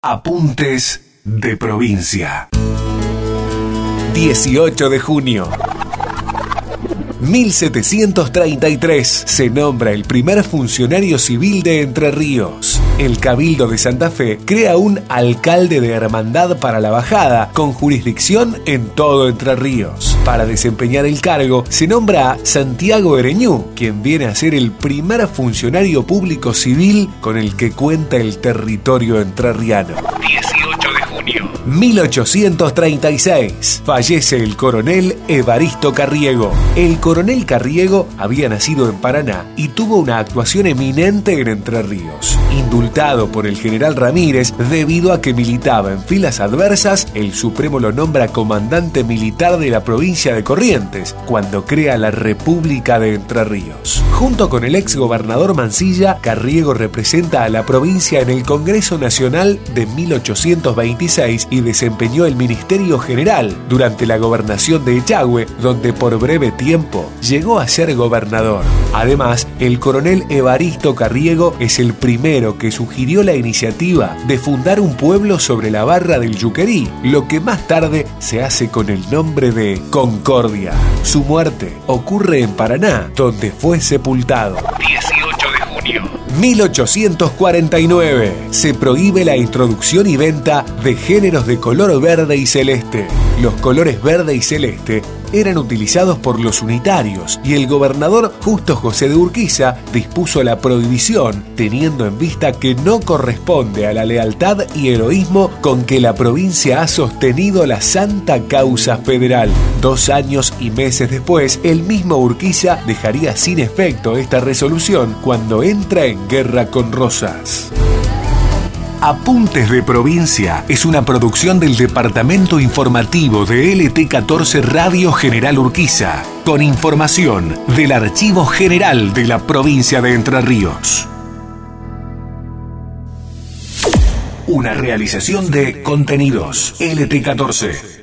Apuntes de provincia. 18 de junio. 1733 se nombra el primer funcionario civil de Entre Ríos. El Cabildo de Santa Fe crea un alcalde de hermandad para la bajada, con jurisdicción en todo Entre Ríos. Para desempeñar el cargo se nombra a Santiago Ereñú, quien viene a ser el primer funcionario público civil con el que cuenta el territorio entrerriano. 18 de junio. 1836 fallece el coronel Evaristo Carriego. El coronel Carriego había nacido en Paraná y tuvo una actuación eminente en Entre Ríos. Indultado por el general Ramírez debido a que militaba en filas adversas, el Supremo lo nombra comandante militar de la provincia de Corrientes, cuando crea la República de Entre Ríos. Junto con el ex gobernador Mansilla, Carriego representa a la provincia en el Congreso Nacional de 1826 y desempeñó el Ministerio General durante la gobernación de Echagüe, donde por breve tiempo llegó a ser gobernador. Además, el coronel Evaristo Carriego es el primero que sugirió la iniciativa de fundar un pueblo sobre la barra del Yuquerí, lo que más tarde se hace con el nombre de Concordia. Su muerte ocurre en Paraná, donde fue sepultado. 18 de junio. 1849 se prohíbe la introducción y venta de géneros de color verde y celeste. Los colores verde y celeste eran utilizados por los unitarios y el gobernador Justo José de Urquiza dispuso la prohibición, teniendo en vista que no corresponde a la lealtad y heroísmo con que la provincia ha sostenido la santa causa federal. 2 años y meses después, el mismo Urquiza dejaría sin efecto esta resolución cuando entra en guerra con Rosas. Apuntes de provincia es una producción del Departamento Informativo de LT14 Radio General Urquiza, con información del Archivo General de la provincia de Entre Ríos. Una realización de Contenidos LT14.